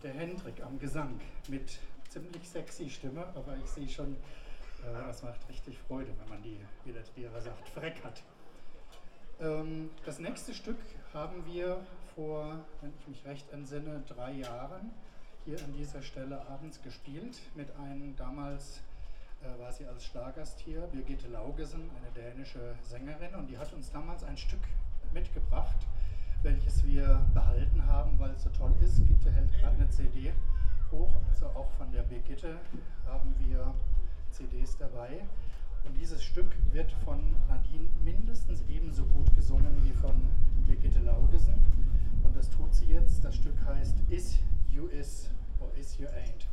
der Hendrik am Gesang mit ziemlich sexy Stimme, aber ich sehe schon, das macht richtig Freude, wenn man die, wie der Trierer sagt, freck hat. Das nächste Stück haben wir vor, wenn ich mich recht entsinne, 3 Jahren hier an dieser Stelle abends gespielt mit einem, damals war sie als Stargast hier, Birgitte Laugesen, eine dänische Sängerin, und die hat uns damals ein Stück mitgebracht, welches wir behalten haben, weil es so toll ist. Gitte hält gerade eine CD hoch, also auch von der Birgitte haben wir CDs dabei. Und dieses Stück wird von Nadine mindestens ebenso gut gesungen wie von Birgitte Laugesen. Und das tut sie jetzt. Das Stück heißt Is You Is or Is You Ain't.